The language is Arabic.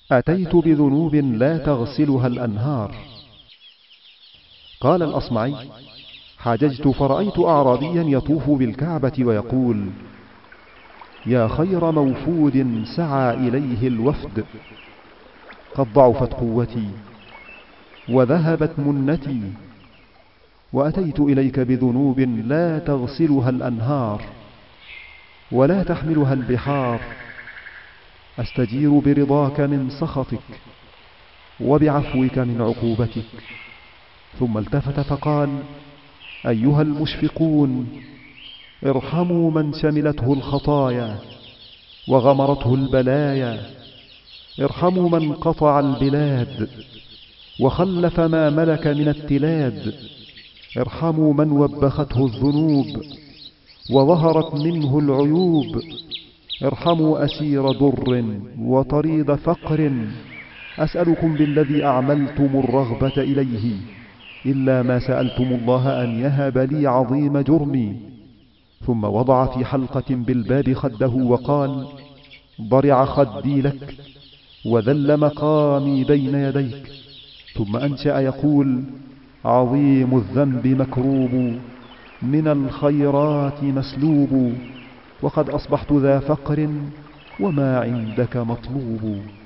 أتيت بذنوب لا تغسلها الأنهار. قال الأصمعي: حججت فرأيت أعرابيا يطوف بالكعبة ويقول: يا خير موفود سعى إليه الوفد، قد ضعفت قوتي وذهبت منتي، وأتيت إليك بذنوب لا تغسلها الأنهار ولا تحملها البحار، أستجير برضاك من سخطك وبعفوك من عقوبتك. ثم التفت فقال: أيها المشفقون، ارحموا من شملته الخطايا وغمرته البلايا، ارحموا من قطع البلاد وخلف ما ملك من التلاد، ارحموا من وبخته الذنوب وظهرت منه العيوب، ارحموا أسير ضر وطريد فقر، أسألكم بالذي أعملتم الرغبة إليه، إلا ما سألتم الله أن يهب لي عظيم جرمي. ثم وضع في حلقة بالباب خده وقال: ضرع خدي لك وذل مقامي بين يديك. ثم أنشأ يقول: عظيم الذنب مكروب، من الخيرات مسلوب، وقد أصبحت ذا فقر وما عندك مطلوب.